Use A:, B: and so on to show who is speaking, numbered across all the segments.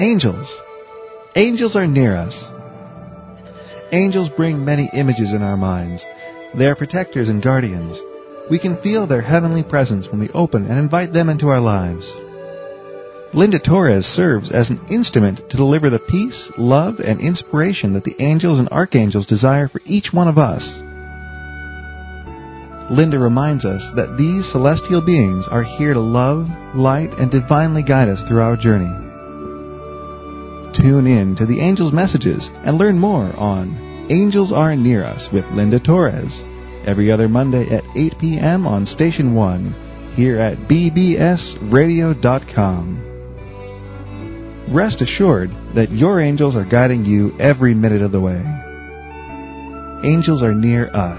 A: Angels. Angels are near us. Angels bring many images in our minds. They are protectors and guardians. We can feel their heavenly presence when we open and invite them into our lives. Linda Torres serves as an instrument to deliver the peace, love, and inspiration that the angels and archangels desire for each one of us. Linda reminds us that these celestial beings are here to love, light, and divinely guide us through our journey. Tune in to the Angels' Messages and learn more on Angels Are Near Us with Linda Torres every other Monday at 8 p.m. on Station 1 here at bbsradio.com. Rest assured that your angels are guiding you every minute of the way. Angels are near us.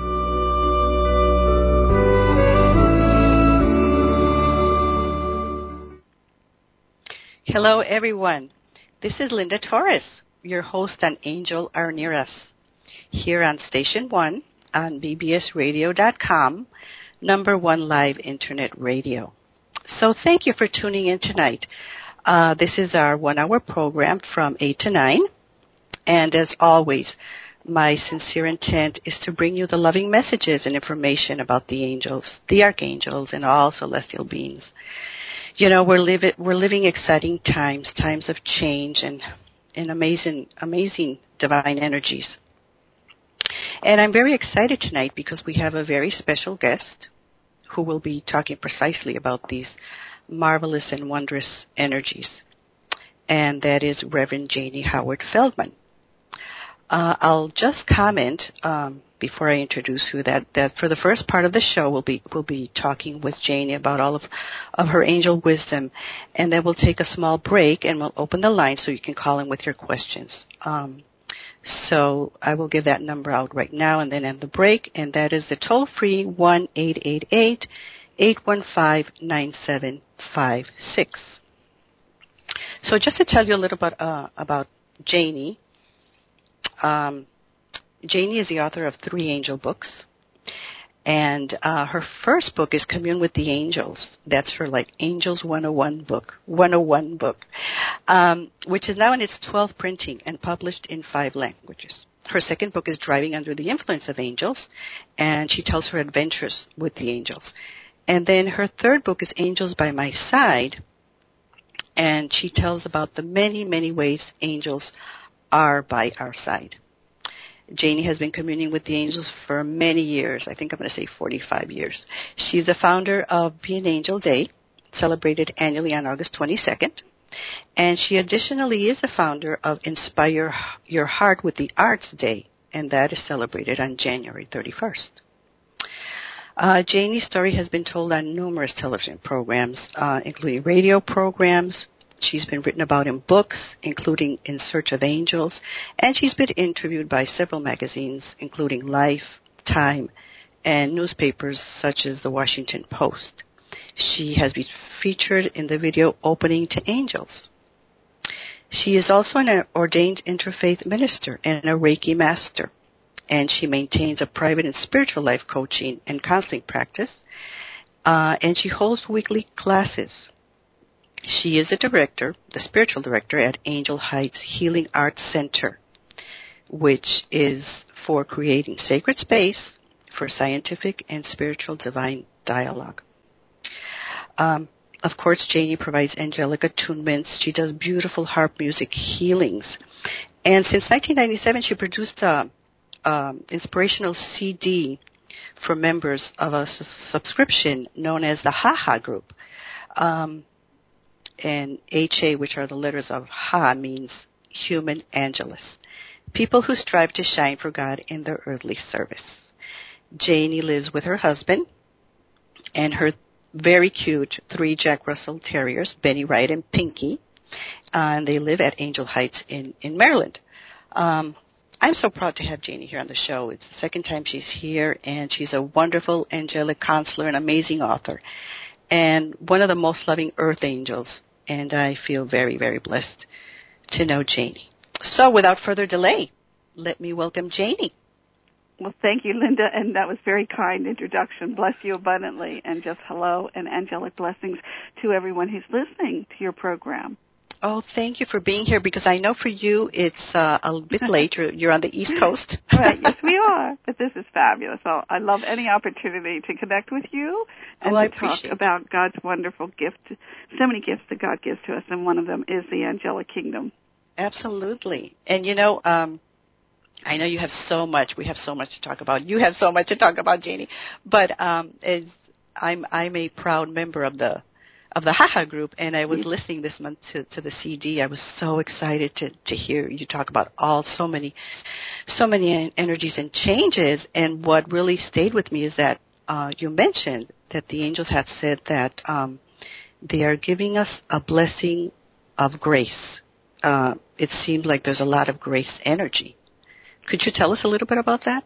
B: Hello, everyone. This is Linda Torres, your host on Angel Are Near Us, here on Station 1 on bbsradio.com, number 1 live internet radio. So thank you for tuning in tonight. This is our 1-hour program from 8 to 9. And as always, my sincere intent is to bring you the loving messages and information about the angels, the archangels, and all celestial beings. You know, we're living exciting times of change and amazing divine energies. And I'm very excited tonight because we have a very special guest who will be talking precisely about these marvelous and wondrous energies, and that is Reverend Janie Howard Feldman. I'll just comment before I introduce you that for the first part of the show we'll be talking with Janie about all of her angel wisdom, and then we'll take a small break and we'll open the line so you can call in with your questions. So I will give that number out right now and then end the break, and that is the toll-free 1-888-815-9756. So just to tell you a little bit about Janie, Janie is the author of 3 angel books, and her first book is Commune with the Angels. That's her Angels 101 book, which is now in its 12th printing and published in 5 languages. Her second book is Driving Under the Influence of Angels, and she tells her adventures with the angels. And then her third book is Angels by My Side, and she tells about the many, many ways angels are by our side. Janie has been communing with the angels for many years. I think I'm going to say 45 years. She's the founder of Be an Angel Day, celebrated annually on August 22nd. And she additionally is the founder of Inspire Your Heart with the Arts Day, and that is celebrated on January 31st. Janie's story has been told on numerous television programs, including radio programs. She's been written about in books, including In Search of Angels, and she's been interviewed by several magazines, including Life, Time, and newspapers such as the Washington Post. She has been featured in the video Opening to Angels. She is also an ordained interfaith minister and a Reiki master, and she maintains a private and spiritual life coaching and counseling practice, and she holds weekly classes. She is the spiritual director at Angel Heights Healing Arts Center, which is for creating sacred space for scientific and spiritual divine dialogue. Of course, Janie provides angelic attunements. She does beautiful harp music healings. And since 1997, she produced an inspirational CD for members of a subscription known as the HaHa Group. And HA, which are the letters of Ha, means human angelus, people who strive to shine for God in their earthly service. Janie lives with her husband and her very cute 3 Jack Russell Terriers, Benny, Wright, and Pinky, and they live at Angel Heights in Maryland. I'm so proud to have Janie here on the show. It's the second time she's here, and she's a wonderful angelic counselor and amazing author, and one of the most loving earth angels. And I feel very, very blessed to know Janie. So without further delay, let me welcome Janie.
C: Well, thank you, Linda, and that was very kind introduction. Bless you abundantly, and just hello and angelic blessings to everyone who's listening to your program.
B: Oh, thank you for being here, because I know for you it's a bit late. You're on the East Coast.
C: Right, yes, we are. But this is fabulous. So I love any opportunity to connect with you and to talk about God's wonderful gift. So many gifts that God gives to us, and one of them is the angelic kingdom.
B: Absolutely. And, I know you have so much. We have so much to talk about. You have so much to talk about, Janie. But I'm a proud member of the HaHa group, and I was listening this month to the CD. I was so excited to hear you talk about so many energies and changes. And what really stayed with me is that you mentioned that the angels had said that they are giving us a blessing of grace. It seems like there's a lot of grace energy. Could you tell us a little bit about that?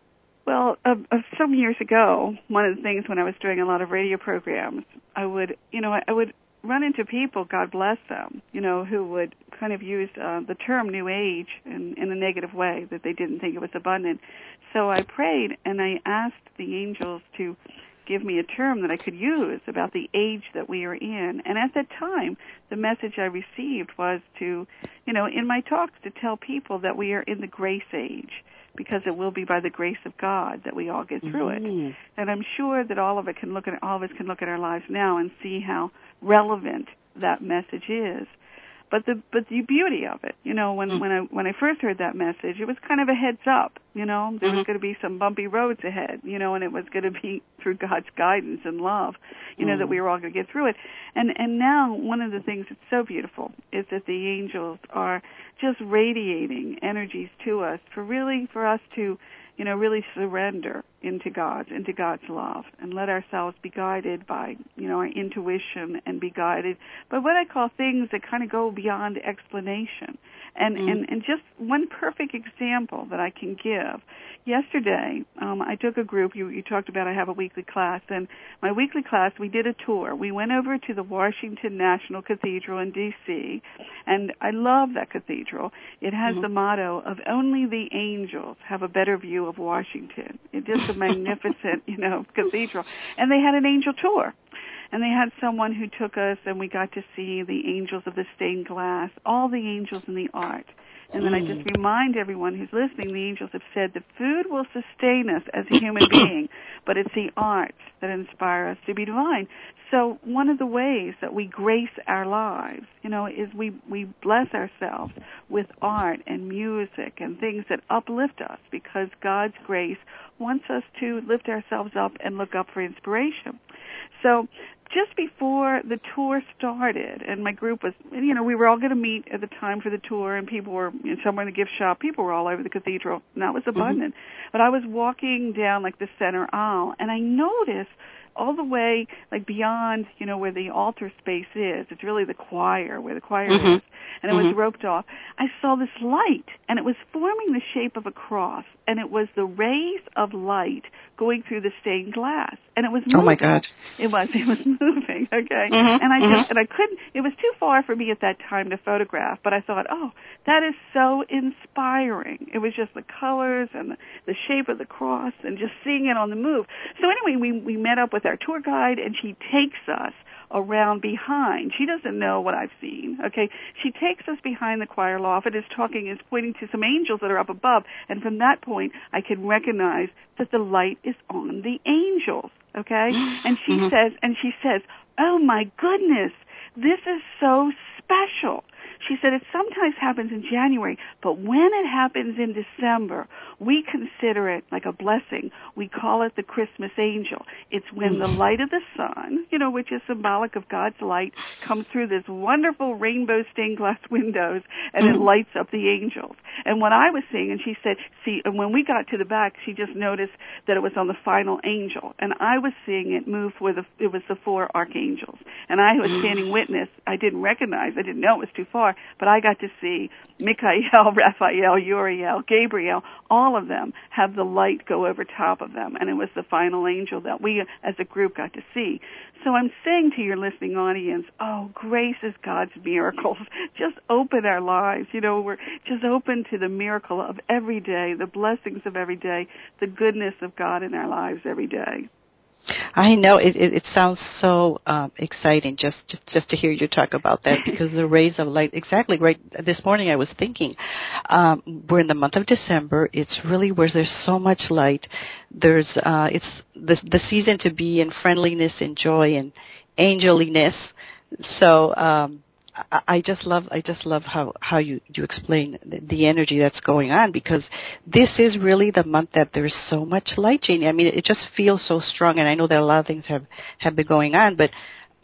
C: Well, some years ago, one of the things when I was doing a lot of radio programs, I would run into people, God bless them, who would kind of use the term New Age in a negative way, that they didn't think it was abundant. So I prayed and I asked the angels to give me a term that I could use about the age that we are in. And at that time, the message I received was to, in my talks, to tell people that we are in the grace age, because it will be by the grace of God that we all get through it. And I'm sure that all of us can look at our lives now and see how relevant that message is. But the beauty of it, when I first heard that message, it was kind of a heads up, there was going to be some bumpy roads ahead, and it was going to be through God's guidance and love, that we were all going to get through it. And now one of the things that's so beautiful is that the angels are just radiating energies to us for us to, really surrender into God's love, and let ourselves be guided by, our intuition, and be guided by what I call things that kind of go beyond explanation. And just one perfect example that I can give. Yesterday, I took a group, you talked about I have a weekly class, and my weekly class, we did a tour. We went over to the Washington National Cathedral in D.C., and I love that cathedral. It has the motto of only the angels have a better view of Washington. It's just a magnificent, cathedral. And they had an angel tour. And they had someone who took us, and we got to see the angels of the stained glass, all the angels in the art. And then I just remind everyone who's listening, the angels have said the food will sustain us as a human being, but it's the arts that inspire us to be divine. So one of the ways that we grace our lives, is we bless ourselves with art and music and things that uplift us, because God's grace wants us to lift ourselves up and look up for inspiration. So just before the tour started, and my group was, we were all going to meet at the time for the tour, and people were somewhere in the gift shop. People were all over the cathedral, and that was abundant. But I was walking down like the center aisle, and I noticed all the way like beyond, where the altar space is. It's really the choir, where the choir is. And it was roped off. I saw this light, and it was forming the shape of a cross, and it was the rays of light going through the stained glass, and it was moving.
B: Oh my God!
C: It was moving. Okay, and I couldn't. It was too far for me at that time to photograph, but I thought, oh, that is so inspiring. It was just the colors and the shape of the cross, and just seeing it on the move. So anyway, we met up with our tour guide, and she takes us around behind. She doesn't know what I've seen, okay? She takes us behind the choir loft and is pointing to some angels that are up above, and from that point, I can recognize that the light is on the angels, okay? And she says, oh my goodness, this is so special. She said it sometimes happens in January, but when it happens in December, we consider it like a blessing. We call it the Christmas angel. It's when the light of the sun, which is symbolic of God's light, comes through this wonderful rainbow stained glass windows, and it lights up the angels. And what I was seeing, and she said, and when we got to the back, she just noticed that it was on the final angel, and I was seeing it move it was the 4 archangels. And I was standing witness. I didn't know it was too far, but I got to see Michael, Raphael, Uriel, Gabriel, all of them have the light go over top of them, and it was the final angel that we as a group got to see. So I'm saying to your listening audience, grace is God's miracles. Just open our lives. We're just open to the miracle of every day, the blessings of every day, the goodness of God in our lives every day.
B: I know it sounds so exciting just to hear you talk about that, because the rays of light, exactly right. This morning I was thinking, we're in the month of December. It's really where there's so much light. It's the season to be in friendliness and joy and angeliness. So I just love how you explain the energy that's going on, because this is really the month that there's so much light, Janie. I mean, it just feels so strong, and I know that a lot of things have been going on, but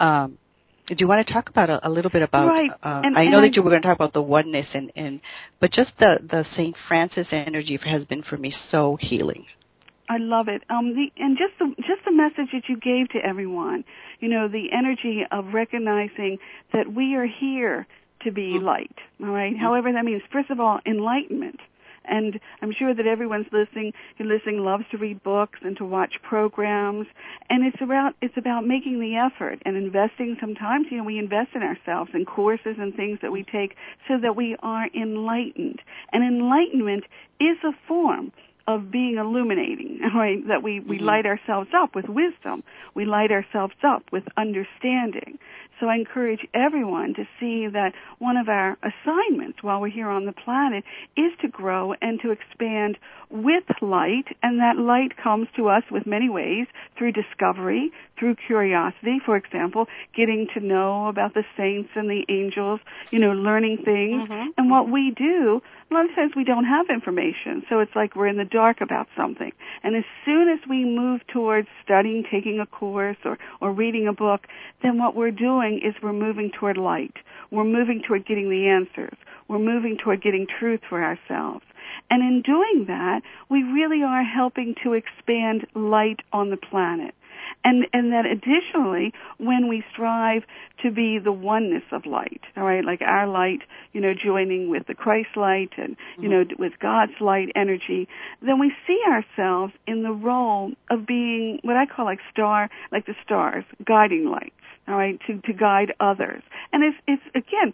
B: do you want to talk about a little bit about?
C: Right.
B: I know that you were going to talk about the oneness, but just the St. Francis energy has been for me so healing.
C: I love it. And just the message that you gave to everyone, the energy of recognizing that we are here to be light, all right? However that means, first of all, enlightenment. And I'm sure that everyone's listening loves to read books and to watch programs. And it's about making the effort and investing. Sometimes, we invest in ourselves in courses and things that we take so that we are enlightened. And enlightenment is a form of being illuminating, right? That we light ourselves up with wisdom. We light ourselves up with understanding. So I encourage everyone to see that one of our assignments while we're here on the planet is to grow and to expand with light, and that light comes to us with many ways, through discovery, through curiosity, for example, getting to know about the saints and the angels, learning things. And what we do, a lot of times we don't have information, so it's like we're in the dark about something. And as soon as we move towards studying, taking a course, or reading a book, then what we're doing is we're moving toward light. We're moving toward getting the answers. We're moving toward getting truth for ourselves. And in doing that, we really are helping to expand light on the planet. And that additionally, when we strive to be the oneness of light, all right, like our light, joining with the Christ light and, with God's light energy, then we see ourselves in the role of being what I call like the stars, guiding lights, all right, to guide others. And it's again,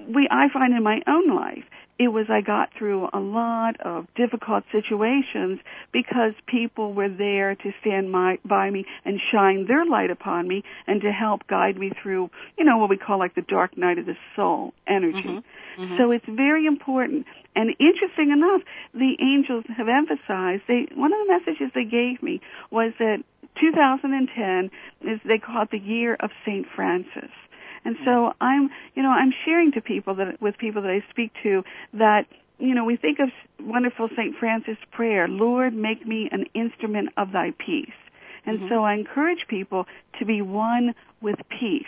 C: I find in my own life, I got through a lot of difficult situations because people were there to stand by me and shine their light upon me and to help guide me through, what we call like the dark night of the soul energy. So it's very important. And interesting enough, the angels have emphasized, one of the messages they gave me was that 2010 they call it the year of St. Francis. And so I'm sharing to people with people that I speak to that, we think of wonderful St. Francis prayer, Lord, make me an instrument of thy peace. And so I encourage people to be one with peace,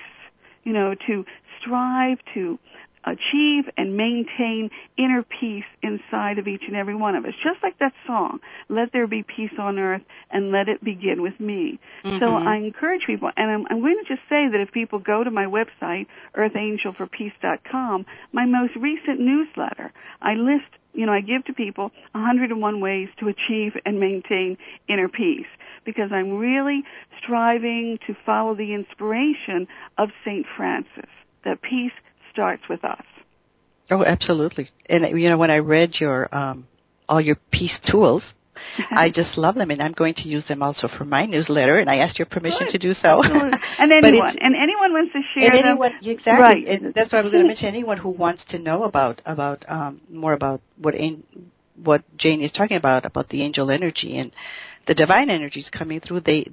C: to strive to achieve and maintain inner peace inside of each and every one of us. Just like that song, let there be peace on earth and let it begin with me. So I encourage people, and I'm going to just say that if people go to my website, earthangelforpeace.com, my most recent newsletter, I list, I give to people 101 ways to achieve and maintain inner peace, because I'm really striving to follow the inspiration of St. Francis, that peace starts with us.
B: Oh, absolutely. And when I read your all your peace tools, I just love them, and I'm going to use them also for my newsletter. And I asked your permission to do so.
C: And anyone wants to share them.
B: Exactly.
C: Right.
B: And that's what I was going to mention. Anyone who wants to know about more about what Jane is talking about the angel energy and the divine energies coming through, they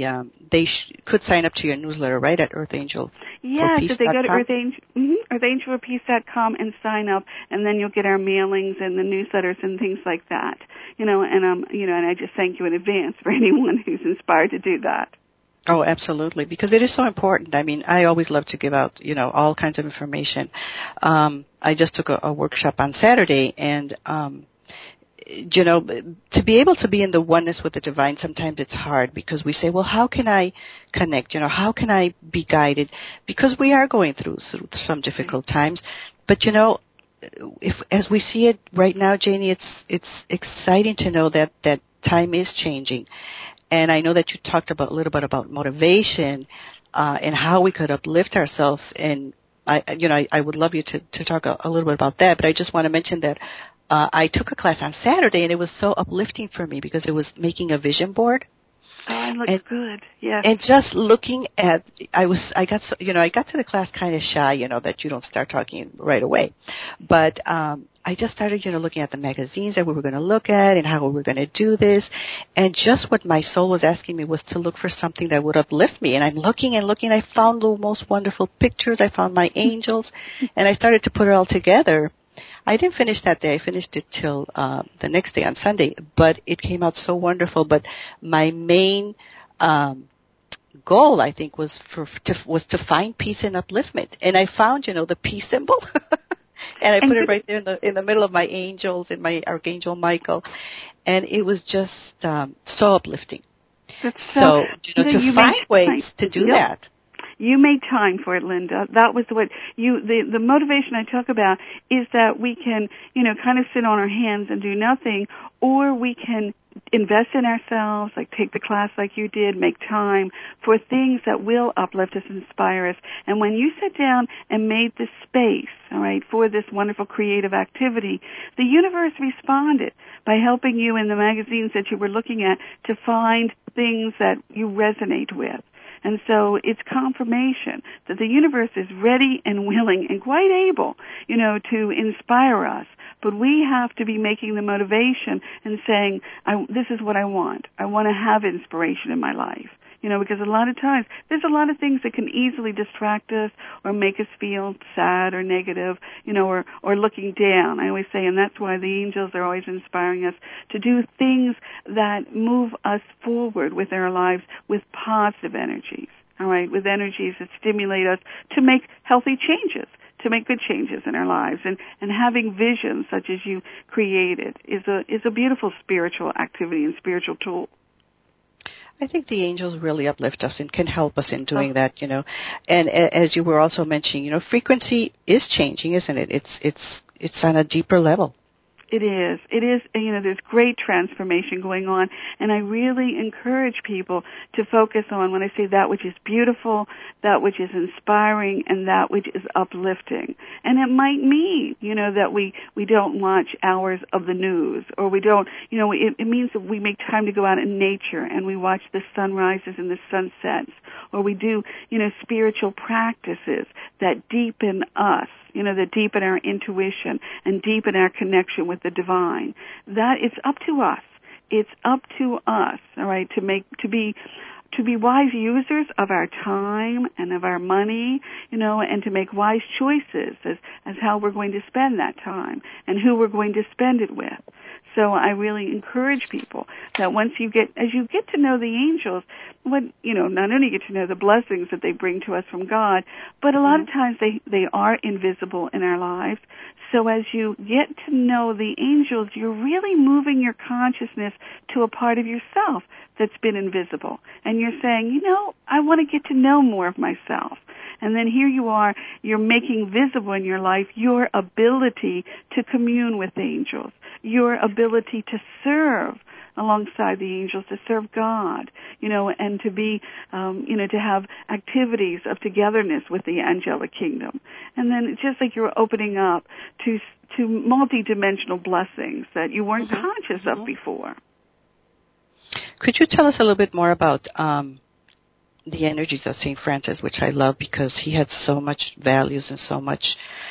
B: could sign up to your newsletter, right, at earthangel.
C: Yes, if they go to earthangelforpeace.com and sign up, and then you'll get our mailings and the newsletters and things like that. And I just thank you in advance for anyone who's inspired to do that.
B: Oh, absolutely, because it is so important. I mean, I always love to give out, all kinds of information. I just took a workshop on Saturday, and to be able to be in the oneness with the divine, sometimes it's hard because we say, well, how can I connect? How can I be guided? Because we are going through some difficult times. But, if as we see it right now, Janie, it's exciting to know that time is changing. And I know that you talked a little bit about motivation and how we could uplift ourselves. And I would love you to talk a little bit about that. But I just want to mention that I took a class on Saturday, and it was so uplifting for me because it was making a vision board.
C: Oh, it looks good. Yes.
B: And just looking at, I got to the class kind of shy, that you don't start talking right away. But I just started, looking at the magazines that we were going to look at and how we were going to do this. And just what my soul was asking me was to look for something that would uplift me. And I'm looking and looking. I found the most wonderful pictures. I found my angels. And I started to put it all together. I didn't finish that day. I finished it till the next day on Sunday. But it came out so wonderful. But my main goal, I think, was to find peace and upliftment. And I found, the peace symbol. And I put it right there in the middle of my angels and my Archangel Michael. And it was just so uplifting. So to find ways to do that.
C: You made time for it, Linda. That was what the motivation I talk about is that we can, kind of sit on our hands and do nothing, or we can invest in ourselves, like take the class like you did, make time for things that will uplift us, inspire us. And when you sat down and made the space, all right, for this wonderful creative activity, the universe responded by helping you in the magazines that you were looking at to find things that you resonate with. And so it's confirmation that the universe is ready and willing and quite able, to inspire us. But we have to be making the motivation and saying, this is what I want. I want to have inspiration in my life. Because a lot of times there's a lot of things that can easily distract us or make us feel sad or negative, or looking down. I always say, and that's why the angels are always inspiring us to do things that move us forward with our lives with positive energies, all right, with energies that stimulate us to make healthy changes, to make good changes in our lives. And having visions such as you created is a beautiful spiritual activity and spiritual tool.
B: I think the angels really uplift us and can help us in doing that, And as you were also mentioning, frequency is changing, isn't it? It's on a deeper level.
C: It is. There's great transformation going on, and I really encourage people to focus on, when I say that which is beautiful, that which is inspiring, and that which is uplifting. And it might mean, that we don't watch hours of the news, or we don't, it means that we make time to go out in nature and we watch the sunrises and the sunsets, or we do, spiritual practices that deepen us, that deepen our intuition and deepen our connection with the divine. That it's up to us. It's up to us, all right, to be wise users of our time and of our money, and to make wise choices as how we're going to spend that time and who we're going to spend it with. So I really encourage people that as you get to know the angels, not only get to know the blessings that they bring to us from God, but a lot of times they are invisible in our lives. So as you get to know the angels, you're really moving your consciousness to a part of yourself that's been invisible. And you're saying, I want to get to know more of myself. And then here you are, you're making visible in your life your ability to commune with the angels, your ability to serve alongside the angels, to serve God, and to be, to have activities of togetherness with the angelic kingdom. And then it's just like you're opening up to multidimensional blessings that you weren't conscious of before.
B: Could you tell us a little bit more about the energies of St. Francis, which I love because he had so much values and so much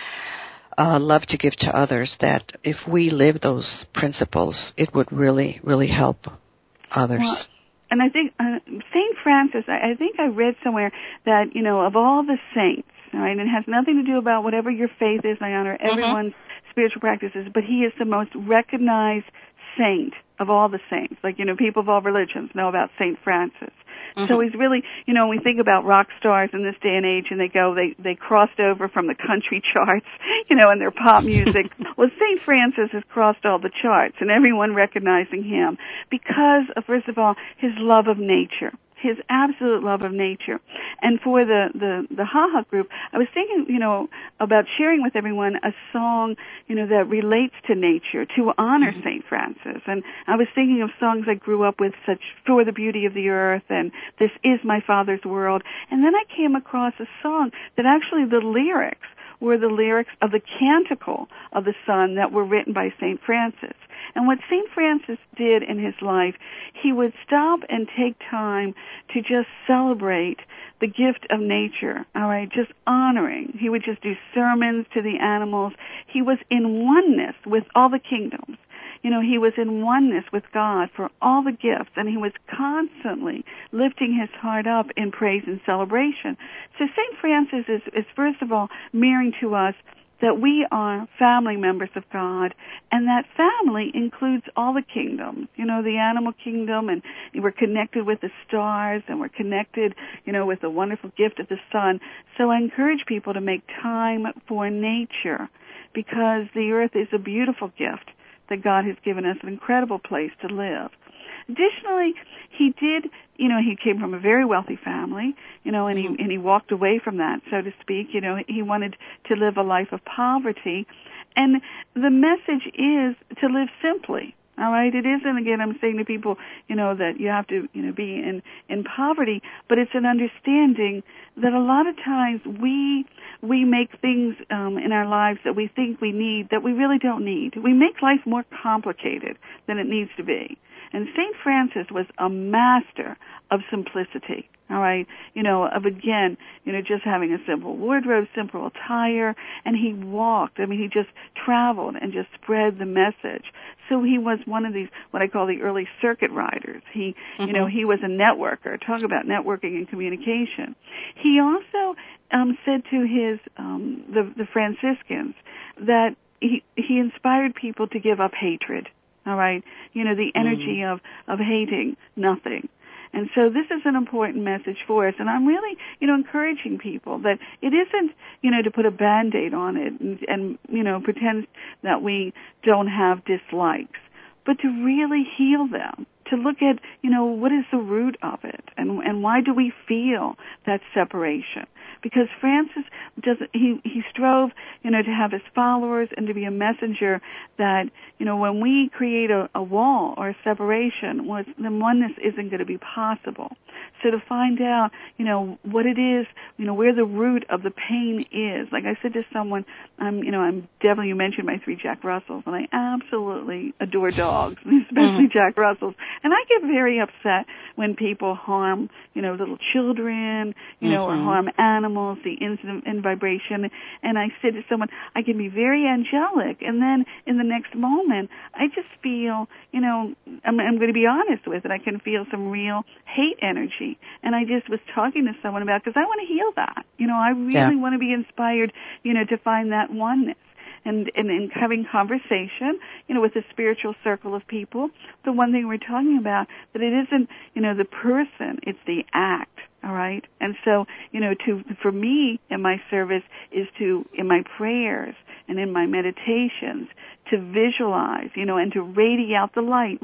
B: love to give to others, that if we live those principles, it would really, really help others.
C: Well, and I think St. Francis, I think I read somewhere that, of all the saints, all right, and it has nothing to do about whatever your faith is. I honor everyone's spiritual practices, but he is the most recognized saint of all the saints. Like, people of all religions know about St. Francis. So he's really, when we think about rock stars in this day and age, and they crossed over from the country charts, and their pop music. Well, St. Francis has crossed all the charts, and everyone recognizing him because of, first of all, his love of nature. His absolute love of nature. And for the HaHa group, I was thinking, about sharing with everyone a song, that relates to nature, to honor St. Francis. And I was thinking of songs I grew up with, such For the Beauty of the Earth and This Is My Father's World. And then I came across a song that actually the lyrics were the lyrics of the Canticle of the Sun that were written by St. Francis. And what St. Francis did in his life, he would stop and take time to just celebrate the gift of nature, all right, just honoring. He would just do sermons to the animals. He was in oneness with all the kingdoms. You know, he was in oneness with God for all the gifts, and he was constantly lifting his heart up in praise and celebration. So St. Francis is first of all mirroring to us that we are family members of God, and that family includes all the kingdoms, you know, the animal kingdom, and we're connected with the stars, and we're connected, you know, with the wonderful gift of the sun. So I encourage people to make time for nature, because the earth is a beautiful gift that God has given us, an incredible place to live. Additionally, he came from a very wealthy family, you know, and he walked away from that, so to speak. You know, he wanted to live a life of poverty. And the message is to live simply. All right, it isn't, again, I'm saying to people, you know, that you have to, you know, be in poverty, but it's an understanding that a lot of times we make things in our lives that we think we need that we really don't need. We make life more complicated than it needs to be. And St. Francis was a master of simplicity, all right, you know, of, again, you know, just having a simple wardrobe, simple attire, and he walked. I mean, he just traveled and just spread the message. So he was one of these, what I call the early circuit riders. He, you know, he was a networker. Talk about networking and communication. He also said to his, the Franciscans that he inspired people to give up hatred. All right, you know, the energy of hating nothing. And so this is an important message for us. And I'm really, you know, encouraging people that it isn't, you know, to put a Band-Aid on it and you know, pretend that we don't have dislikes, but to really heal them, to look at, you know, what is the root of it and why do we feel that separation? Because Francis he strove, you know, to have his followers and to be a messenger that, you know, when we create a wall or a separation, then oneness isn't going to be possible. So to find out, you know, what it is, you know, where the root of the pain is. Like I said to someone, you mentioned my 3 Jack Russells, and I absolutely adore dogs, especially Jack Russells. And I get very upset when people harm, you know, little children, you know, or harm animals, the incident in vibration. And I said to someone, I can be very angelic, and then in the next moment, I just feel, you know, I'm going to be honest with it, I can feel some real hate energy. And I just was talking to someone about, because I want to heal that. You know, I really want to be inspired, you know, to find that oneness. And in having conversation, you know, with a spiritual circle of people, the one thing we're talking about, that it isn't, you know, the person, it's the act, all right? And so, you know, for me in my service is to, in my prayers and in my meditations, to visualize, you know, and to radiate the light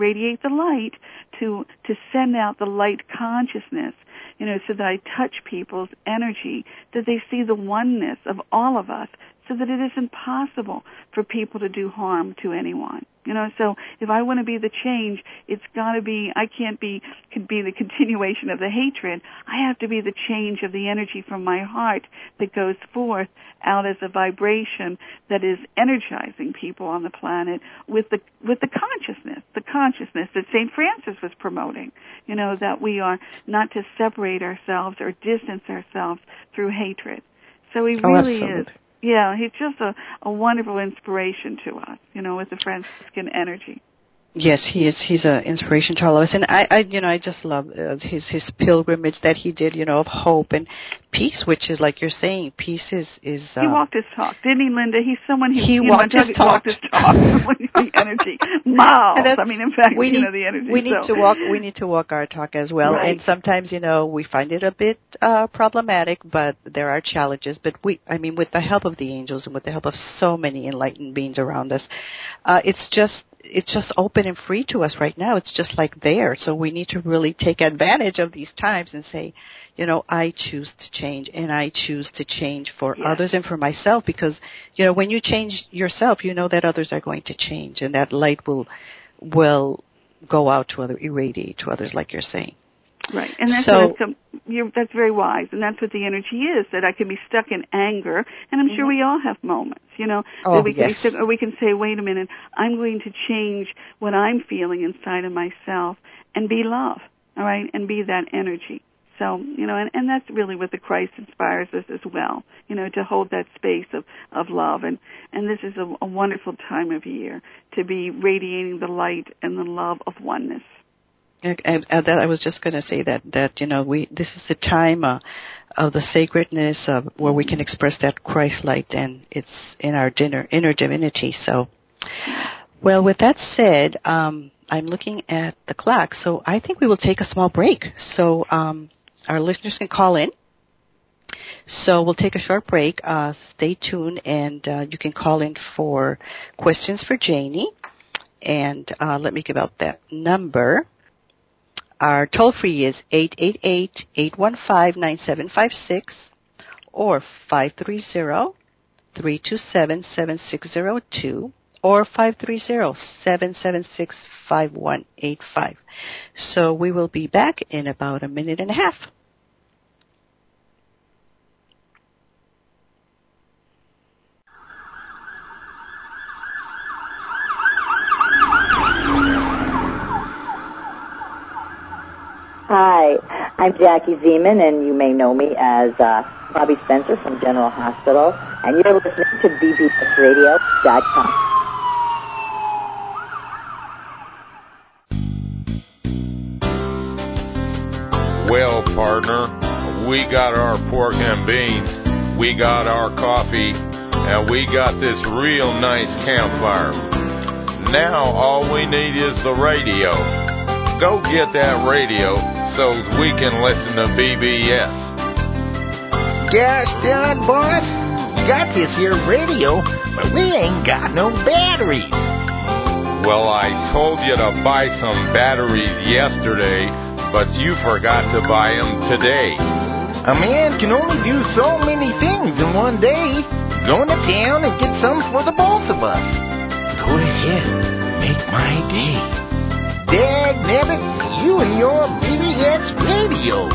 C: to send out the light consciousness, you know, so that I touch people's energy, that they see the oneness of all of us, so that it isn't possible for people to do harm to anyone. You know, so if I want to be the change, it's got to be, I can't be the continuation of the hatred. I have to be the change of the energy from my heart that goes forth out as a vibration that is energizing people on the planet with the consciousness that St. Francis was promoting. You know, that we are not to separate ourselves or distance ourselves through hatred. So he really is. Yeah, he's just a wonderful inspiration to us, you know, with the Franciscan energy.
B: Yes, he is. He's an inspiration to all of us, and I just love his pilgrimage that he did, you know, of hope and peace, which is, like you're saying, peace is. He
C: walked his talk, didn't he, Linda? He's someone who
B: walked his talk.
C: The energy, miles. I mean, in fact, the energy.
B: We need to walk our talk as well, right. And sometimes, you know, we find it a bit problematic, but there are challenges. But with the help of the angels and with the help of so many enlightened beings around us, it's just open and free to us right now. It's just like there. So we need to really take advantage of these times and say, you know, I choose to change, and I choose to change for others and for myself, because, you know, when you change yourself, you know that others are going to change, and that light will go out to irradiate to others, like you're saying.
C: Right, and that's very wise, and that's what the energy is. That I can be stuck in anger, and I'm sure we all have moments, that we can be stuck, or we can say, "Wait a minute, I'm going to change what I'm feeling inside of myself and be love, all right, and be that energy." So, and that's really what the Christ inspires us as well, to hold that space of love, and this is a wonderful time of year to be radiating the light and the love of oneness.
B: And that I was just going to say that this is the time of the sacredness of where we can express that Christ light, and it's in our inner divinity. So, well, with that said, I'm looking at the clock, so I think we will take a small break. So our listeners can call in. So we'll take a short break. Stay tuned, and you can call in for questions for Janie. And let me give out that number. Our toll-free is 888-815-9756 or 530-327-7602 or 530-776-5185. So we will be back in about a minute and a half.
D: Hi, I'm Jackie Zeman, and you may know me as Bobby Spencer from General Hospital, and you're listening to bbsradio.com.
E: Well, partner, we got our pork and beans, we got our coffee, and we got this real nice campfire. Now all we need is the radio. Go get that radio so we can listen to BBS.
F: Gosh darn, boss, we got this here radio, but we ain't got no batteries.
E: Well, I told you to buy some batteries yesterday, but you forgot to buy them today.
F: A man can only do so many things in one day. Go into town and get some for the both of us. Go ahead, make my day. Dagnabbit, you and your BBS radio.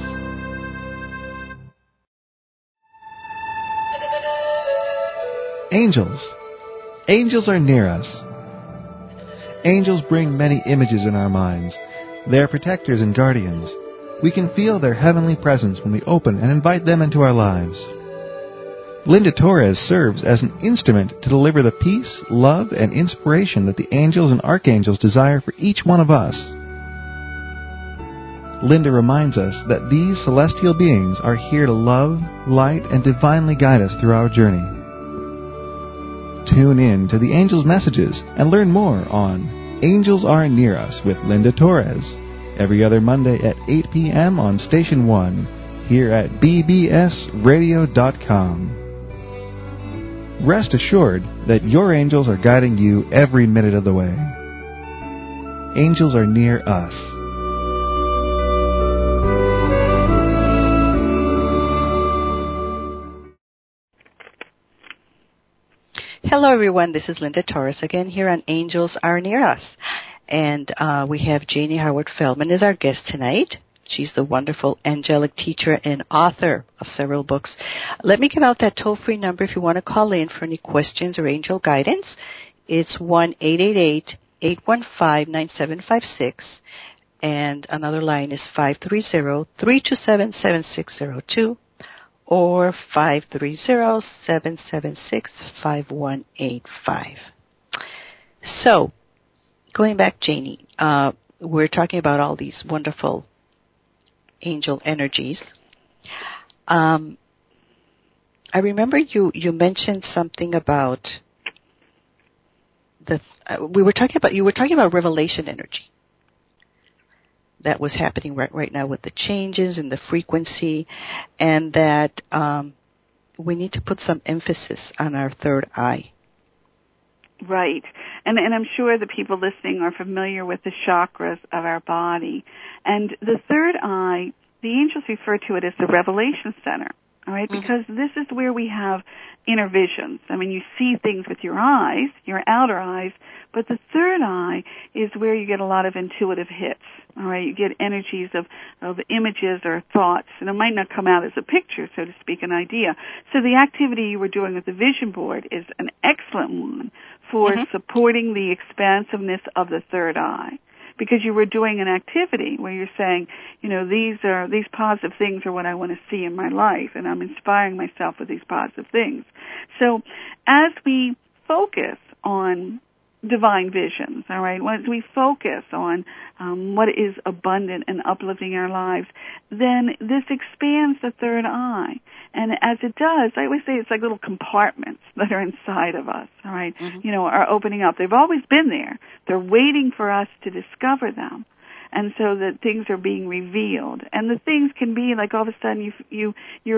A: Angels. Angels are near us. Angels bring many images in our minds. They are protectors and guardians. We can feel their heavenly presence when we open and invite them into our lives. Linda Torres serves as an instrument to deliver the peace, love, and inspiration that the angels and archangels desire for each one of us. Linda reminds us that these celestial beings are here to love, light, and divinely guide us through our journey. Tune in to the angels' messages and learn more on Angels Are Near Us with Linda Torres, every other Monday at 8 p.m. on Station 1, here at bbsradio.com. Rest assured that your angels are guiding you every minute of the way. Angels are near us.
B: Hello, everyone. This is Linda Torres again here on Angels Are Near Us. And we have Janie Howard Feldman as our guest tonight. She's the wonderful angelic teacher and author of several books. Let me give out that toll-free number if you want to call in for any questions or angel guidance. It's 1-888-815-9756. And another line is 530-327-7602 or 530-776-5185. So, going back, Janie, we're talking about all these wonderful angel energies. I remember you mentioned something about you were talking about revelation energy that was happening right now with the changes in the frequency, and that we need to put some emphasis on our third eye.
C: Right. And I'm sure the people listening are familiar with the chakras of our body. And the third eye, the angels refer to it as the revelation center. all right? Because this is where we have inner visions. I mean, you see things with your eyes, your outer eyes, but the third eye is where you get a lot of intuitive hits, all right? You get energies of images or thoughts, and it might not come out as a picture, so to speak, an idea. So the activity you were doing with the vision board is an excellent one for supporting the expansiveness of the third eye. Because you were doing an activity where you're saying, you know, these positive things are what I want to see in my life, and I'm inspiring myself with these positive things. So as we focus on divine visions, all right, as we focus on what is abundant and uplifting our lives, then this expands the third eye. And as it does, I always say it's like little compartments that are inside of us, all right, you know, are opening up. They've always been there. They're waiting for us to discover them. And so that things are being revealed. And the things can be like all of a sudden you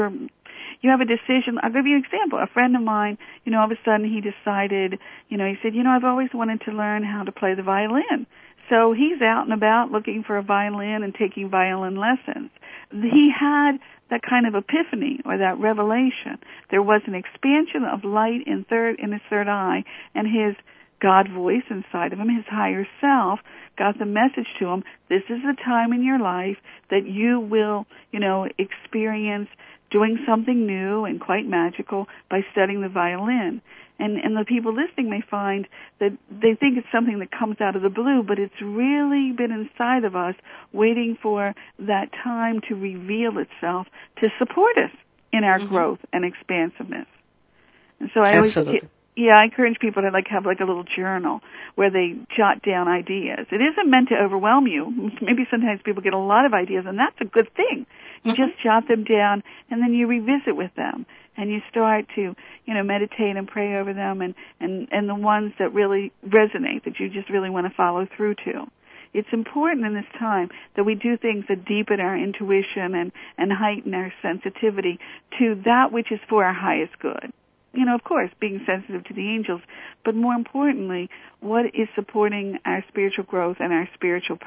C: have a decision. I'll give you an example. A friend of mine, you know, all of a sudden he decided, you know, he said, you know, I've always wanted to learn how to play the violin. So he's out and about looking for a violin and taking violin lessons. He had that kind of epiphany or that revelation. There was an expansion of light in his third eye, and his God voice inside of him, his higher self, got the message to him, this is the time in your life that you will, you know, experience doing something new and quite magical by studying the violin. And the people listening may find that they think it's something that comes out of the blue, but it's really been inside of us waiting for that time to reveal itself to support us in our growth and expansiveness. And so I always, I encourage people to have a little journal where they jot down ideas. It isn't meant to overwhelm you. Maybe sometimes people get a lot of ideas, and that's a good thing. You just jot them down, and then you revisit with them. And you start to, you know, meditate and pray over them and the ones that really resonate, that you just really want to follow through to. It's important in this time that we do things that deepen our intuition and heighten our sensitivity to that which is for our highest good. You know, of course, being sensitive to the angels, but more importantly, what is supporting our spiritual growth and our spiritual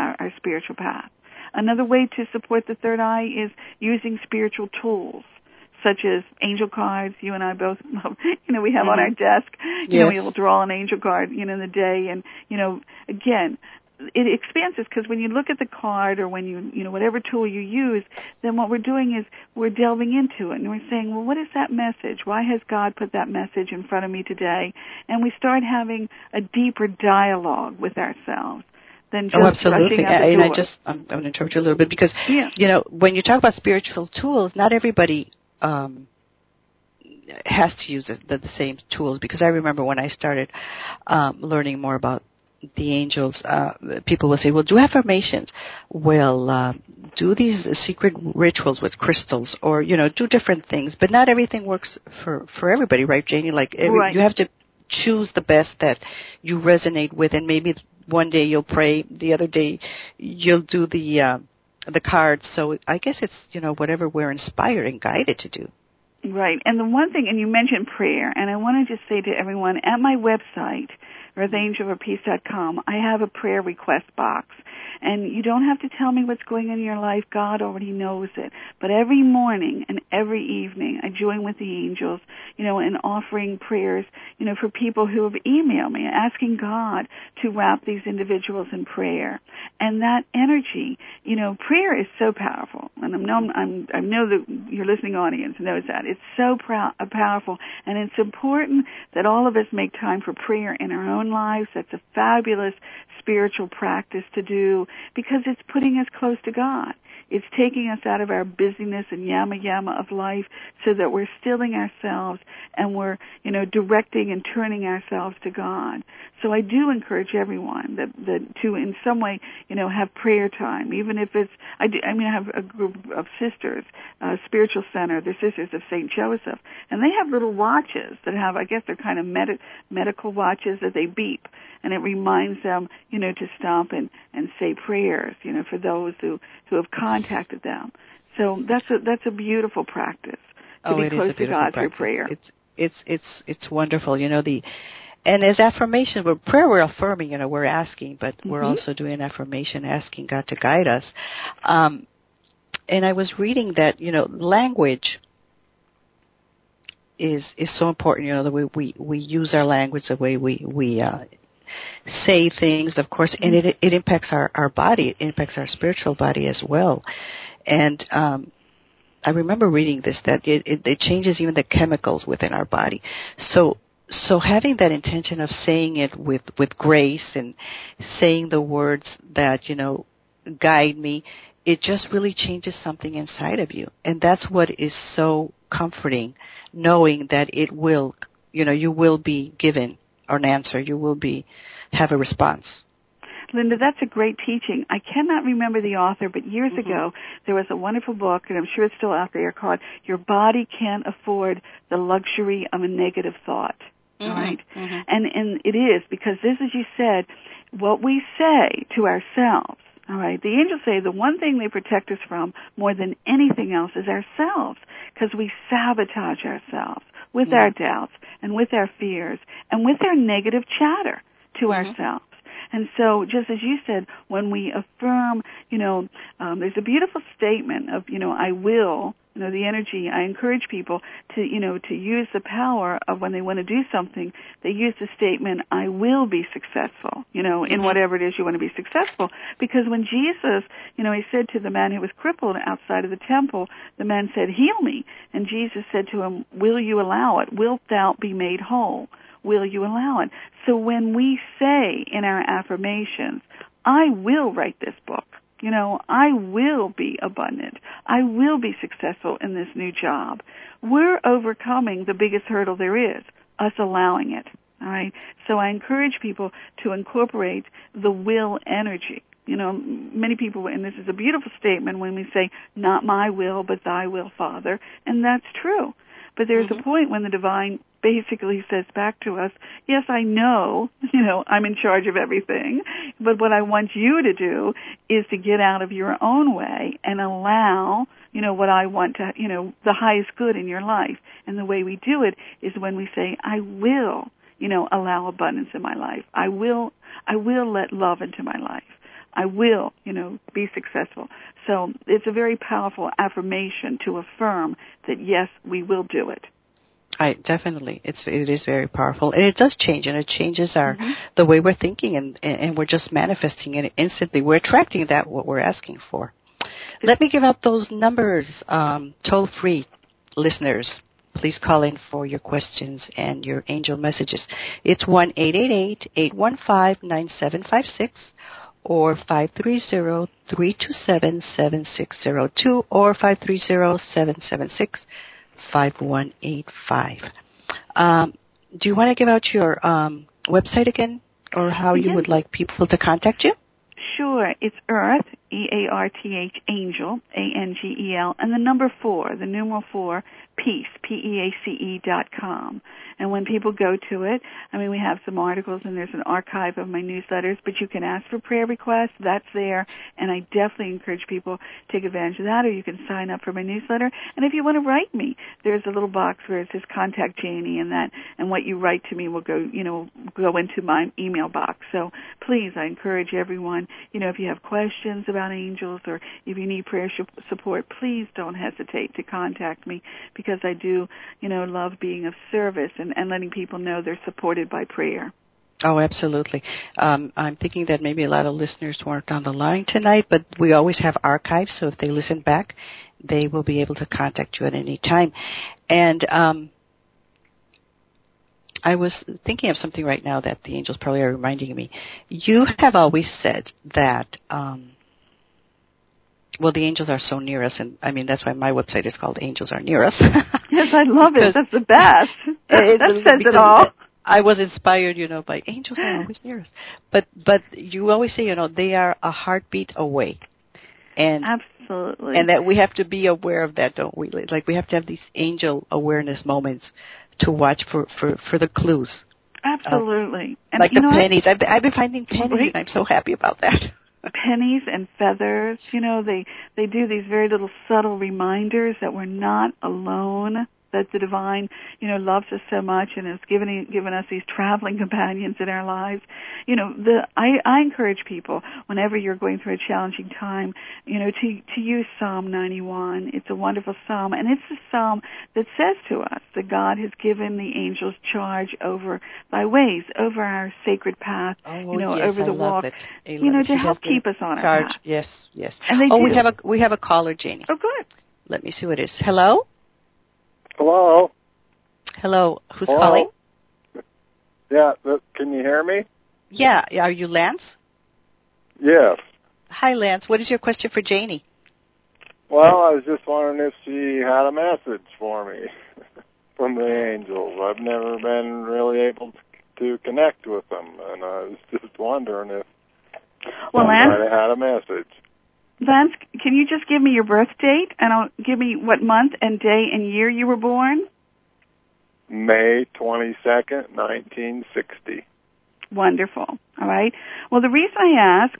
C: path. Another way to support the third eye is using spiritual tools, such as angel cards. You and I both, you know, we have on our desk. You know, we will draw an angel card, you know, in the day, and you know, again, it expands us because when you look at the card or when you know, whatever tool you use, then what we're doing is we're delving into it and we're saying, well, what is that message? Why has God put that message in front of me today? And we start having a deeper dialogue with ourselves.
B: Absolutely. And I'm going to interrupt you a little bit because, you know, when you talk about spiritual tools, not everybody has to use the same tools, because I remember when I started learning more about the angels, people will say, well, do affirmations. Well, do these secret rituals with crystals, or, you know, do different things. But not everything works for everybody, right, Janie? You have to choose the best that you resonate with, and maybe one day you'll pray, the other day you'll do the cards. So I guess it's, you know, whatever we're inspired and guided to do.
C: Right. And the one thing, and you mentioned prayer, and I want to just say to everyone, at my website, earthangelofpeace.com, I have a prayer request box. And you don't have to tell me what's going on in your life. God already knows it. But every morning and every evening, I join with the angels, you know, in offering prayers, you know, for people who have emailed me, asking God to wrap these individuals in prayer. And that energy, you know, prayer is so powerful. And I know that your listening audience knows that. It's so powerful. And it's important that all of us make time for prayer in our own lives. That's a fabulous spiritual practice to do, because it's putting us close to God. It's taking us out of our busyness and yama of life so that we're stilling ourselves and we're, you know, directing and turning ourselves to God. So I do encourage everyone that to in some way, you know, have prayer time, even if it's, I have a group of sisters, spiritual center, the Sisters of St. Joseph, and they have little watches that have, I guess they're kind of medical watches that they beep, and it reminds them, you know, to stop and say prayers, you know, for those who have contacted them. So that's a beautiful practice to be close to God through prayer.
B: It's wonderful, you know, and as affirmation, prayer we're affirming, you know, we're asking, but we're also doing affirmation, asking God to guide us. And I was reading that, you know, language is so important. The way we use our language, the way we say things, of course, and it impacts our body. It impacts our spiritual body as well. And I remember reading this, that it changes even the chemicals within our body. So having that intention of saying it with grace and saying the words that, guide me, it just really changes something inside of you. And that's what is so comforting, knowing that it will, you will be given an answer. You will have a response.
C: Linda, that's a great teaching. I cannot remember the author, but years ago there was a wonderful book, and I'm sure it's still out there, called Your Body Can't Afford the Luxury of a Negative Thought. All right? And it is, because this, as you said, what we say to ourselves. All right, the angels say the one thing they protect us from more than anything else is ourselves, because we sabotage ourselves with our doubts and with our fears and with our negative chatter to ourselves. And so, just as you said, when we affirm, there's a beautiful statement of, I will, the energy. I encourage people to use the power of, when they want to do something, they use the statement, I will be successful, in whatever it is you want to be successful. Because when Jesus, he said to the man who was crippled outside of the temple, the man said, heal me. And Jesus said to him, will you allow it? Wilt thou be made whole? Will you allow it? So when we say in our affirmations, I will write this book, I will be abundant, I will be successful in this new job, we're overcoming the biggest hurdle there is, us allowing it. All right? So I encourage people to incorporate the will energy. Many people, and this is a beautiful statement when we say, not my will, but thy will, Father, and that's true. But there's a point when the divine basically says back to us, yes, I know, I'm in charge of everything, but what I want you to do is to get out of your own way and allow, what I want to, the highest good in your life. And the way we do it is when we say, I will, allow abundance in my life. I will let love into my life. I will, be successful. So it's a very powerful affirmation to affirm that, yes, we will do it.
B: Definitely. It is very powerful. And it does change, and it changes the way we're thinking, and we're just manifesting it instantly. We're attracting what we're asking for. Let me give out those numbers, toll-free listeners. Please call in for your questions and your angel messages. It's 1-888-815-9756 or 530-327-7602 or 530-776-5185. Do you want to give out your website again, or how you would like people to contact you?
C: Sure. It's Earth, EARTH, Angel, ANGEL, and the number 4, the numeral 4, Peace, PEACE.com. And when people go to it, we have some articles, and there's an archive of my newsletters, but you can ask for prayer requests. That's there, and I definitely encourage people to take advantage of that, or you can sign up for my newsletter. And if you want to write me, there's a little box where it says Contact Janie, and what you write to me will go into my email box. So please, I encourage everyone, if you have questions about angels or if you need prayer support, please don't hesitate to contact me, because I do, love being of service and letting people know they're supported by prayer.
B: Oh, absolutely. I'm thinking that maybe a lot of listeners weren't on the line tonight, but we always have archives, so if they listen back, they will be able to contact you at any time. And I was thinking of something right now that the angels probably are reminding me. You have always said that, the angels are so near us, and that's why my website is called Angels Are Near Us.
C: Yes, I love it. That's the best. That says it all.
B: I was inspired, by angels are always near us. But you always say, they are a heartbeat away. And
C: absolutely.
B: And that we have to be aware of that, don't we? Like we have to have these angel awareness moments to watch for the clues.
C: Absolutely.
B: And like the pennies. I've been finding pennies, and I'm so happy about that.
C: Pennies and feathers, they do these very little subtle reminders that we're not alone, that the divine, loves us so much and has given us these traveling companions in our lives. I encourage people whenever you're going through a challenging time, to use Psalm 91. It's a wonderful psalm, and it's a psalm that says to us that God has given the angels charge over thy ways, over our sacred path, over the walk, to help keep us on our path.
B: Yes, yes.
C: And they do.
B: We have a caller, Janie.
C: Oh, good.
B: Let me see what it is. Hello?
G: Hello?
B: Hello. Who's calling?
G: Yeah, can you hear me?
B: Yeah. Are you Lance?
G: Yes.
B: Hi, Lance. What is your question for Janie?
G: Well, I was just wondering if she had a message for me from the angels. I've never been really able to connect with them, and I was just wondering if somebody had a message.
C: Lance, can you just give me your birth date, and give me what month and day and year you were born?
G: May 22nd, 1960.
C: Wonderful. All right. Well, the reason I ask,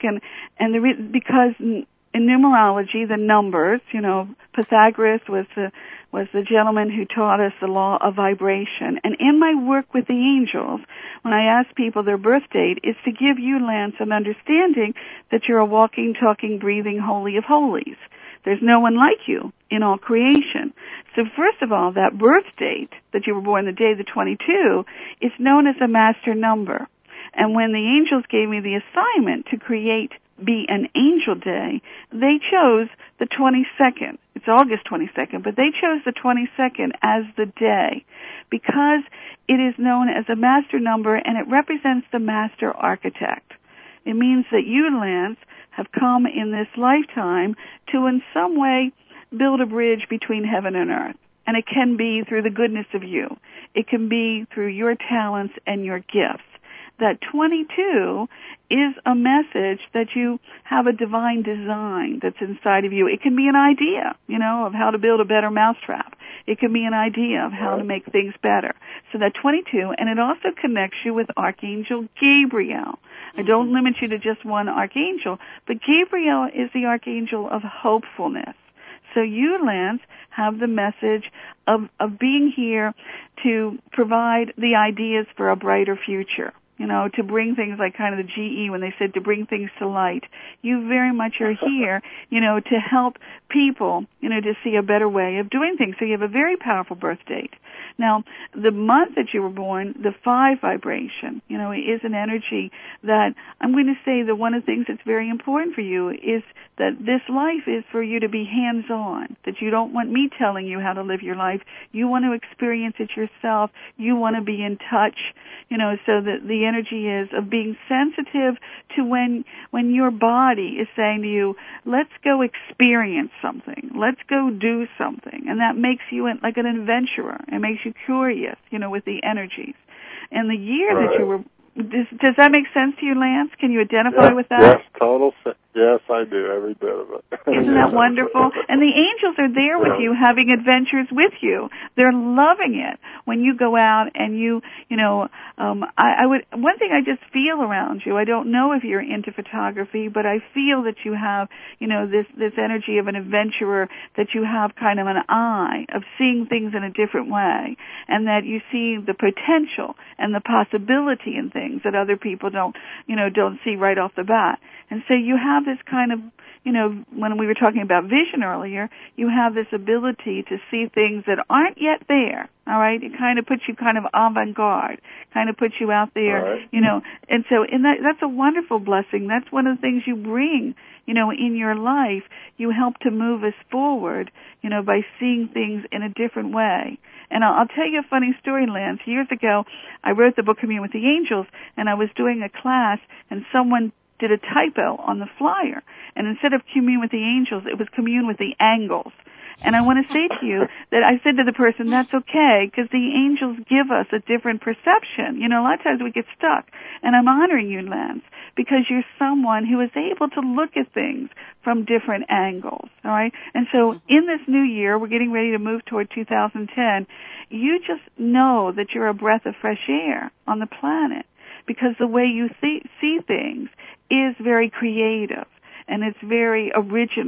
C: because in numerology, the numbers, Pythagoras was the gentleman who taught us the law of vibration. And in my work with the angels, when I ask people their birth date, is to give you, Lance, an understanding that you're a walking, talking, breathing holy of holies. There's no one like you in all creation. So first of all, that birth date that you were born the day of the 22 is known as a master number. And when the angels gave me the assignment to be an angel day, they chose the 22nd. It's August 22nd, but they chose the 22nd as the day because it is known as a master number and it represents the master architect. It means that you, Lance, have come in this lifetime to in some way build a bridge between heaven and earth. And it can be through the goodness of you. It can be through your talents and your gifts. That 22 is a message that you have a divine design that's inside of you. It can be an idea, of how to build a better mousetrap. It can be an idea of how to make things better. So that 22, and it also connects you with Archangel Gabriel. I don't limit you to just one archangel, but Gabriel is the archangel of hopefulness. So you, Lance, have the message of being here to provide the ideas for a brighter future. To bring things like kind of the GE when they said to bring things to light. You very much are here, to help people, to see a better way of doing things. So you have a very powerful birth date. Now, the month that you were born, the 5 vibration, is an energy that I'm going to say that one of the things that's very important for you is that this life is for you to be hands-on, that you don't want me telling you how to live your life. You want to experience it yourself. You want to be in touch, so that the energy is of being sensitive to when your body is saying to you, let's go experience something. Let's go do something. And that makes you like an adventurer. It makes you curious, with the energies. And the year that you were, does that make sense to you, Lance? Can you identify with that?
G: Yes, total sense. Yes, I do, every bit of it.
C: Isn't that wonderful? And the angels are there with you, having adventures with you. They're loving it when you go out and one thing I just feel around you, I don't know if you're into photography, but I feel that you have, this energy of an adventurer, that you have kind of an eye of seeing things in a different way, and that you see the potential and the possibility in things that other people don't see right off the bat. And so you have this kind of, when we were talking about vision earlier, you have this ability to see things that aren't yet there, all right? It kind of puts you kind of avant-garde, kind of puts you out there, and so that's a wonderful blessing. That's one of the things you bring, in your life. You help to move us forward, by seeing things in a different way. And I'll tell you a funny story, Lance. Years ago, I wrote the book Commune with the Angels, and I was doing a class, and someone did a typo on the flyer. And instead of Commune with the Angels, it was Commune with the Angles. And I want to say to you that I said to the person, that's okay, because the angels give us a different perception. A lot of times we get stuck. And I'm honoring you, Lance, because you're someone who is able to look at things from different angles, all right? And so in this new year, we're getting ready to move toward 2010, you just know that you're a breath of fresh air on the planet, because the way you see things is very creative, and it's very original.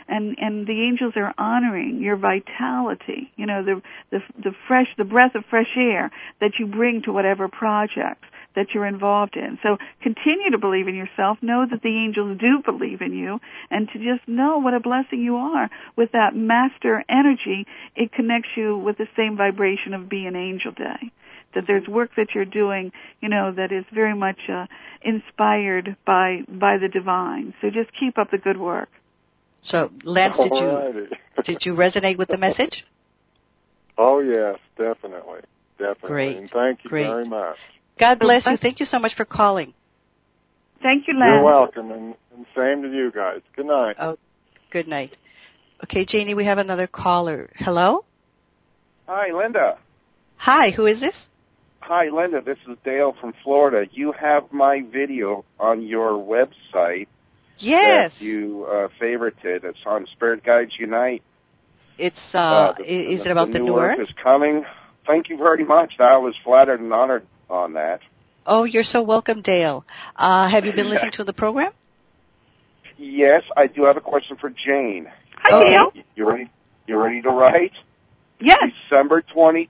C: and the angels are honoring your vitality, the breath of fresh air that you bring to whatever projects that you're involved in. So continue to believe in yourself, know that the angels do believe in you, and to just know what a blessing you are with that master energy. It connects you with the same vibration of Be an Angel Day. That there's work that you're doing, that is very much inspired by the divine. So just keep up the good work.
B: So, Lance, did you resonate with the message?
G: Oh, yes, definitely.
B: Great.
G: And thank you very much.
B: God bless you. Thank you so much for calling.
C: Thank you, Lance.
G: You're welcome, and same to you guys. Good night.
B: Oh, good night. Okay, Janie, we have another caller. Hello?
H: Hi, Linda.
B: Hi, who is this?
H: Hi, Linda. This is Dale from Florida. You have my video on your website.
B: Yes.
H: That you favorited. It's on Spirit Guides Unite.
B: It's is it about the new Earth?
H: Is coming. Thank you very much. I was flattered and honored on that.
B: Oh, you're so welcome, Dale. Have you been listening to the program?
H: Yes, I do have a question for Jane.
C: Hi, Dale.
H: You ready to write?
C: Yes.
H: December 29th,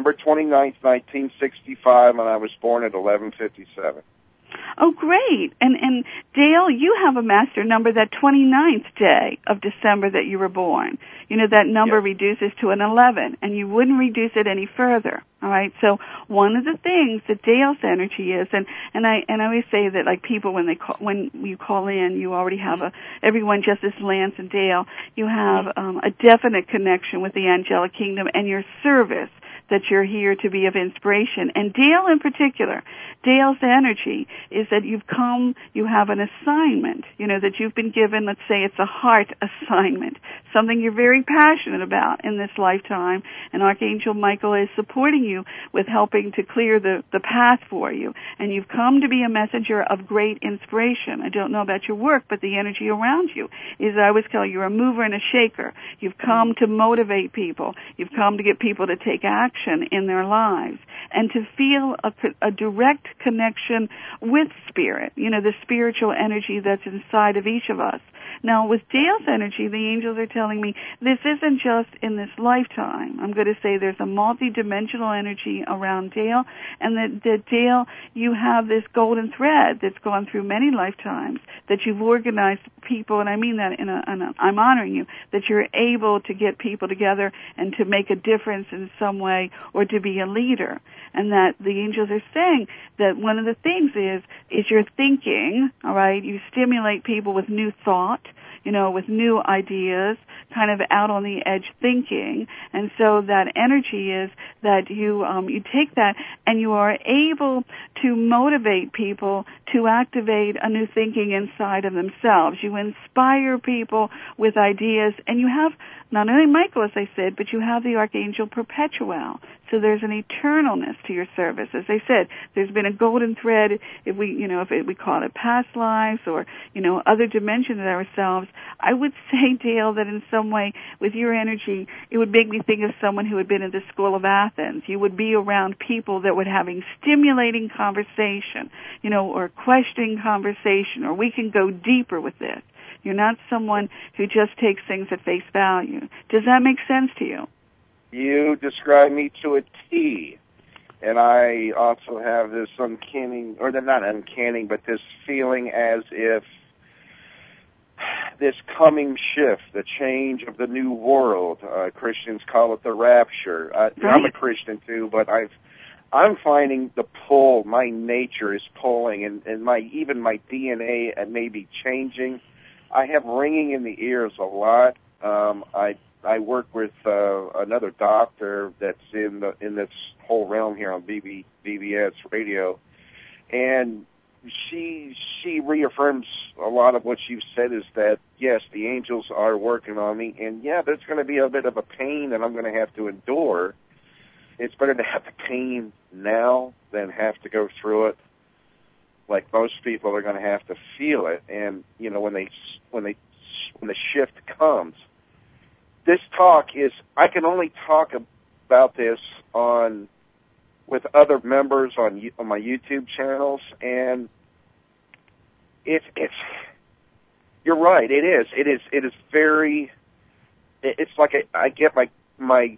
H: 1965, and I was born at 11:57.
C: Oh, great. And Dale, you have a master number that 29th day of December that you were born. That number reduces to an 11, and you wouldn't reduce it any further. All right. So one of the things that Dale's energy is, and I always say that, like, people when you call in, you already have everyone, just as Lance and Dale, you have a definite connection with the angelic kingdom and your service, that you're here to be of inspiration. And Dale in particular, Dale's energy is that you have an assignment, that you've been given. Let's say it's a heart assignment, something you're very passionate about in this lifetime, and Archangel Michael is supporting you with helping to clear the path for you. And you've come to be a messenger of great inspiration. I don't know about your work, but the energy around you is, I always tell you, you're a mover and a shaker. You've come to motivate people. You've come to get people to take action in their lives and to feel a direct connection with spirit, the spiritual energy that's inside of each of us. Now, with Dale's energy, the angels are telling me this isn't just in this lifetime. I'm going to say there's a multi-dimensional energy around Dale, and that Dale, you have this golden thread that's gone through many lifetimes, that you've organized people, and I mean that I'm honoring you, that you're able to get people together and to make a difference in some way or to be a leader. And that the angels are saying that one of the things is your thinking, all right? You stimulate people with new thought, with new ideas, kind of out on the edge thinking. And so that energy is that you take that and you are able to motivate people to activate a new thinking inside of themselves. You inspire people with ideas, and you have not only Michael, as I said, but you have the Archangel Perpetual. So there's an eternalness to your service. As I said, there's been a golden thread, if we call it past lives or, other dimensions of ourselves. I would say, Dale, that in some way, with your energy, it would make me think of someone who had been at the School of Athens. You would be around people that would having stimulating conversation, or questioning conversation, or we can go deeper with this. You're not someone who just takes things at face value. Does that make sense to you?
H: You describe me to a T. And I also have this uncanny, or not uncanny, but this feeling as if this coming shift, the change of the new world, Christians call it the rapture. I'm a Christian too, but I'm finding the pull. My nature is pulling, and even my DNA may be changing. I have ringing in the ears a lot. I work with another doctor that's in this whole realm here on BBS radio, and she reaffirms a lot of what you've said, is that yes, the angels are working on me, and yeah, there's going to be a bit of a pain that I'm going to have to endure. It's better to have the pain now than have to go through it. Like most people are going to have to feel it, and when the shift comes. This talk is, I can only talk about this with other members on my YouTube channels, and it's You're right. It is. It is very. It's like I get my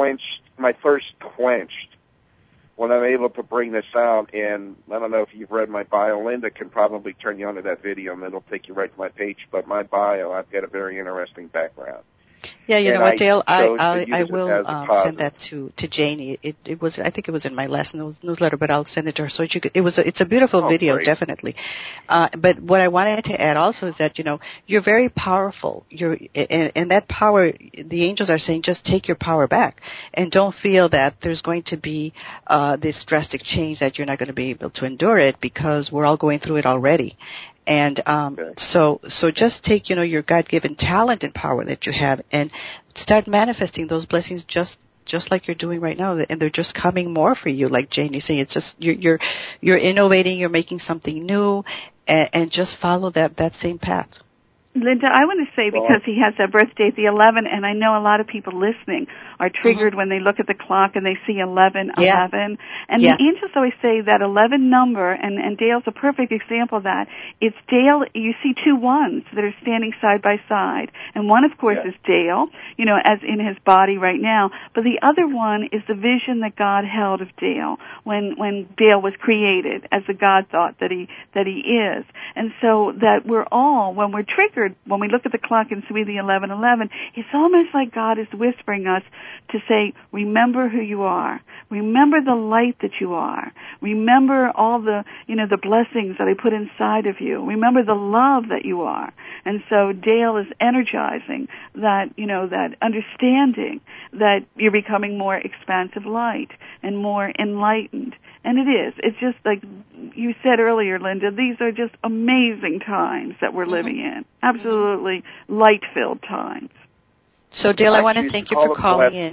H: thirst quenched when I'm able to bring this out. And I don't know if you've read my bio. Linda can probably turn you on to that video, and it'll take you right to my page. But my bio, I've got a very interesting background.
B: Yeah, you know what, Dale? I will
H: send
B: that to Janie. It was, I think it was in my last newsletter, but I'll send it to her. So it's a beautiful video,
H: great.
B: Definitely. But what I wanted to add also is that you're very powerful. And that power, the angels are saying, just take your power back, and don't feel that there's going to be this drastic change that you're not going to be able to endure it, because we're all going through it already. And so just take, your God-given talent and power that you have, and start manifesting those blessings just like you're doing right now, and they're just coming more for you. Like Janie's saying, it's just you're innovating, you're making something new, and just follow that same path.
C: Linda, I want to say, because he has a birthday, the 11, and I know a lot of people listening are triggered when they look at the clock and they see 11. And the angels always say that 11 number, and Dale's a perfect example of that. It's Dale, you see two ones that are standing side by side. And one, of course, is Dale, as in his body right now. But the other one is the vision that God held of Dale when Dale was created, as the God thought that he is. And so that we're all, when we're triggered, when we look at the clock and see the 11:11, it's almost like God is whispering us to say, remember who you are. Remember the light that you are. Remember all the, the blessings that I put inside of you. Remember the love that you are. And so Dale is energizing that, that understanding that you're becoming more expansive light and more enlightened. And it is. It's just like you said earlier, Linda, these are just amazing times that we're living in. Absolutely light-filled times.
B: So, Dale, I want to thank you for calling in.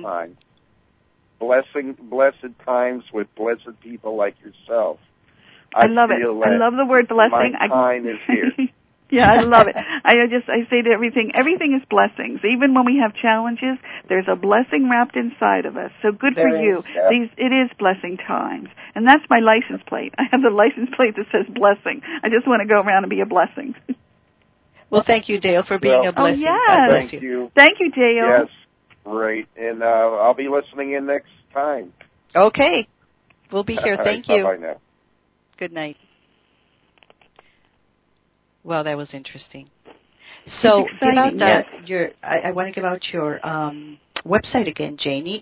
H: Blessed times with blessed people like yourself.
C: I love it. I love the word blessing.
H: My time is here.
C: Yeah, I love it. I say to everything is blessings. Even when we have challenges, there's a blessing wrapped inside of us. So good for you. It is blessing times. And that's my license plate. I have the license plate that says blessing. I just want to go around and be a blessing.
B: Well, thank you, Dale, for being a blessing.
C: Oh, yes.
B: God bless
H: Thank you.
C: Thank you, Dale.
H: Yes, great. And I'll be listening in next time.
B: Okay. We'll be here. Thank you.
H: Bye-bye now.
B: Good night. Well, that was interesting. So, give out I want to give out your website again, Janie,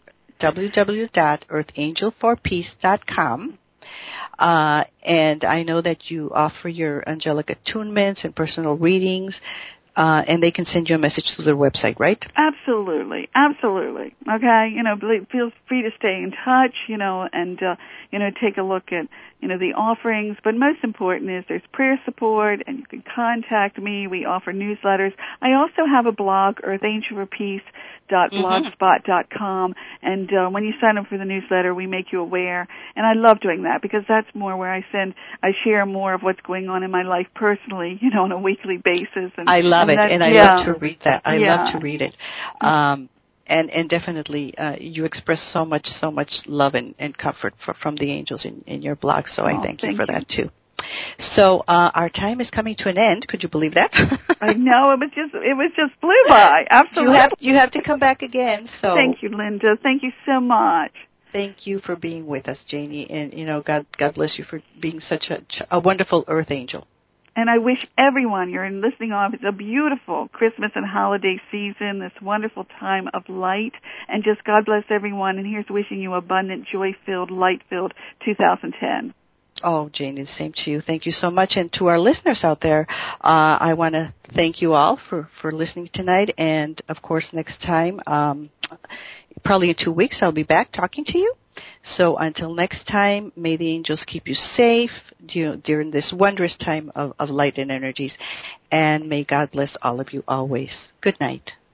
B: www.earthangelforpeace.com. And I know that you offer your angelic attunements and personal readings, and they can send you a message through their website, right?
C: Absolutely. Okay, feel free to stay in touch, and take a look at, the offerings. But most important is there's prayer support, and you can contact me. We offer newsletters. I also have a blog, earthangelforpeace.blogspot.com, and when you sign up for the newsletter, we make you aware. And I love doing that, because that's more where I share more of what's going on in my life personally, on a weekly basis. And
B: I love it, and I love to read that. I love to read it. And definitely, you express so much love and comfort from the angels in your blog. So I thank you for that too. So our time is coming to an end. Could you believe that?
C: I know, it was just flew by. Absolutely.
B: You have to come back again. So
C: thank you, Linda. Thank you so much.
B: Thank you for being with us, Janie, and God bless you for being such a wonderful earth angel.
C: And I wish everyone you're listening on, it's a beautiful Christmas and holiday season, this wonderful time of light, and just God bless everyone, and here's wishing you abundant, joy-filled, light-filled 2010.
B: Oh, Janie, the same to you. Thank you so much. And to our listeners out there, I want to thank you all for listening tonight. And, of course, next time, probably in 2 weeks, I'll be back talking to you. So until next time, may the angels keep you safe during this wondrous time of light and energies. And may God bless all of you always. Good night.